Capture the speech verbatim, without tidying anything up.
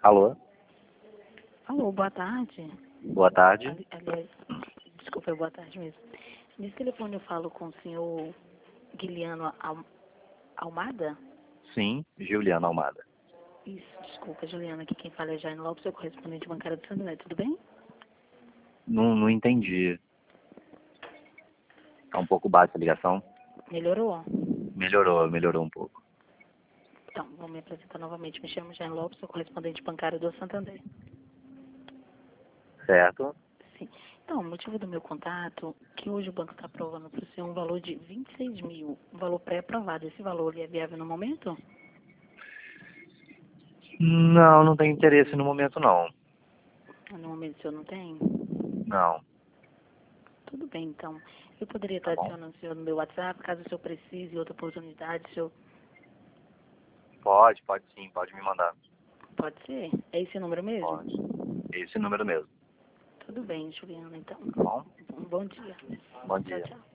Alô? Alô, boa tarde. Boa tarde. Ali- Aliás, desculpa, é boa tarde mesmo. Nesse telefone eu falo com o senhor Guiliano Al- Almada? Sim, Juliana Almada. Isso, desculpa, Juliana, aqui quem fala é Jaine Lopes, seu correspondente bancário do Santander, tudo bem? Não, não entendi. Tá um pouco baixa a ligação? Melhorou? Melhorou, melhorou um pouco. Então, vou me apresentar novamente. Me chamo Jaine Lopes, sou correspondente bancário do Santander. Certo? Sim. Então, o motivo do meu contato é que hoje o banco está aprovando para o senhor um valor de vinte e seis mil, um valor pré-aprovado. Esse valor ele é viável no momento? Não, não tem interesse no momento não. No momento o senhor não tem? Não, Tudo bem, então. Eu poderia tá estar bom. adicionando o senhor no meu WhatsApp, caso o senhor precise, outra oportunidade, o senhor Pode, pode sim, pode me mandar. pode ser? É esse o número mesmo? Pode. Esse número mesmo, Tudo bem, Juliana, então. tá bom? Um bom dia. Bom Tchau, dia. tchau.